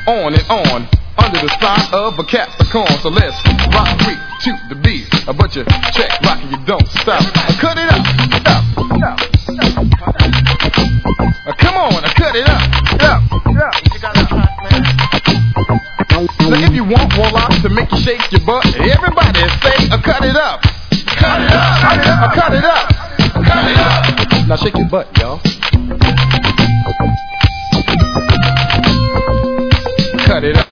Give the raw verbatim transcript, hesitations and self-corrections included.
on and on, under the sign of a Capricorn. So let's rock free to the beat, but you check rockin', you don't stop. Cut it up, up, up. Come on, cut it up, up, up. Now if you want more locks to make you shake your butt, everybody say, uh, cut it up, cut it up, cut it up, uh, cut it up, cut it up. Now shake your butt, y'all. Cut it up.